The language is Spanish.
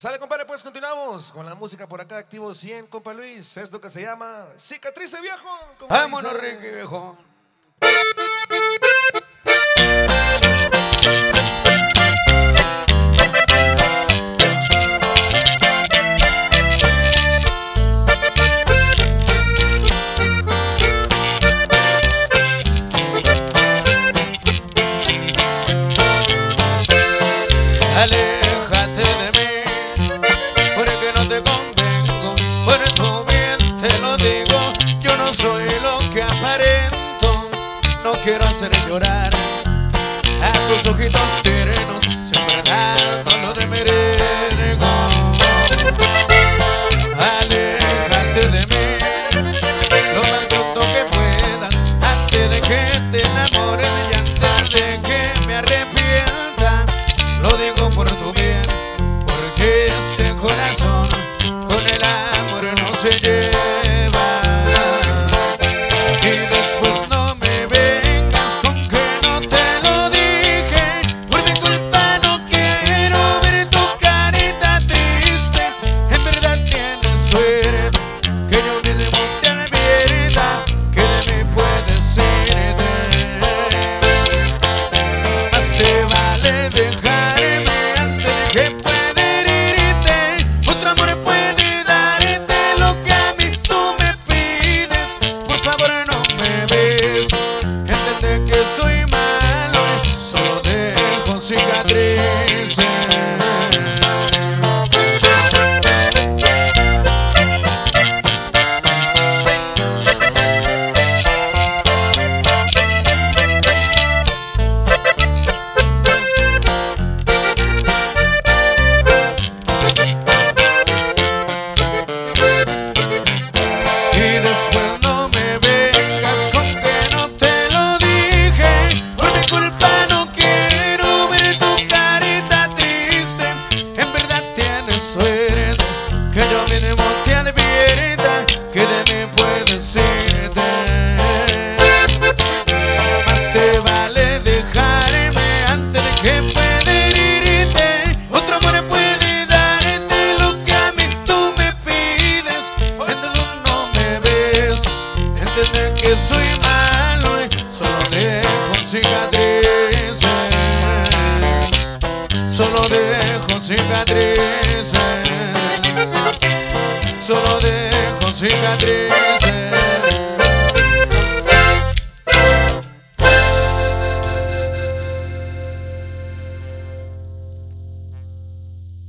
Sale, compadre, pues continuamos con la música por acá, Activo 100, compa Luis. Esto que se llama Cicatrices, viejo. Vámonos, Ricky, viejo. Aléjate de mí, porque no te convengo, por tu bien te lo digo. Yo no soy lo que aparento, no quiero hacer llorar a tus ojitos tiernos, si en verdad no lo merezco. Aléjate de mí, lo más pronto que puedas, antes de que te enamores y antes de que me arrepienta. Lo digo por tu bien, porque este corazón con el amor no se lleva. Y después no me vengas con que no te lo dije. Por mi culpa no quiero ver tu carita triste. En verdad tienes suerte que yo mismo te advierta que de mí puedes irte. Más te vale dejarme antes de que pueda herirte. Otro amor puede darte lo que a mí tú me pides. Por favor no me beses, entiende que soy malo y solo dejo cicatrices. Y después no me vengas con que no te lo dije. Por mi culpa no quiero ver tu carita triste. En verdad tienes suerte que yo mismo te advierta que de mí puedes irte. Más te vale dejarme antes de que pueda herirte. Otro amor puede darte lo que a mí tú me pides. Entonces no me beses, entiende que soy malo y solo dejo cicatrices. Solo dejo cicatrices. Solo dejo cicatrices.